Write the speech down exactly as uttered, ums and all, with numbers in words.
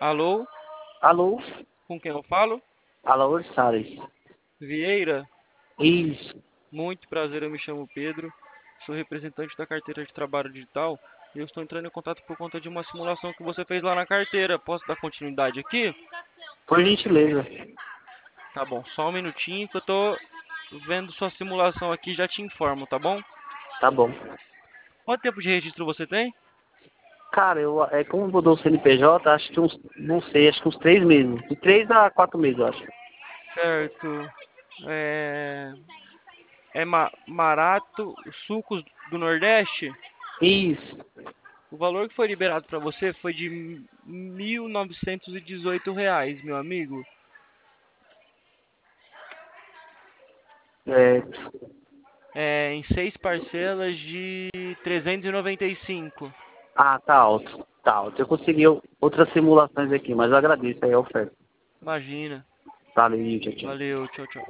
Alô, Alô? com quem eu falo? Alô, Salles. Vieira, Isso. muito prazer, eu me chamo Pedro, sou representante da carteira de trabalho digital e eu estou entrando em contato por conta de uma simulação que você fez lá na carteira. Posso dar continuidade aqui? Por gentileza. Tá bom, só um minutinho que eu tô vendo sua simulação aqui e já te informo, tá bom? Tá bom. Quanto tempo de registro você tem? Cara, eu, é, como mudou o C N P J, acho que uns, não sei, acho que uns três meses. De três a quatro meses, eu acho. Certo. É, é Ma- Marato Sucos do Nordeste? Isso. O valor que foi liberado para você foi de mil novecentos e dezoito reais, meu amigo. É, É, em seis parcelas de trezentos e noventa e cinco. ah, tá alto. Tá alto. Eu consegui o- outras simulações aqui, mas eu agradeço aí a oferta. Imagina. Valeu, tchau, tchau. Valeu, tchau, tchau.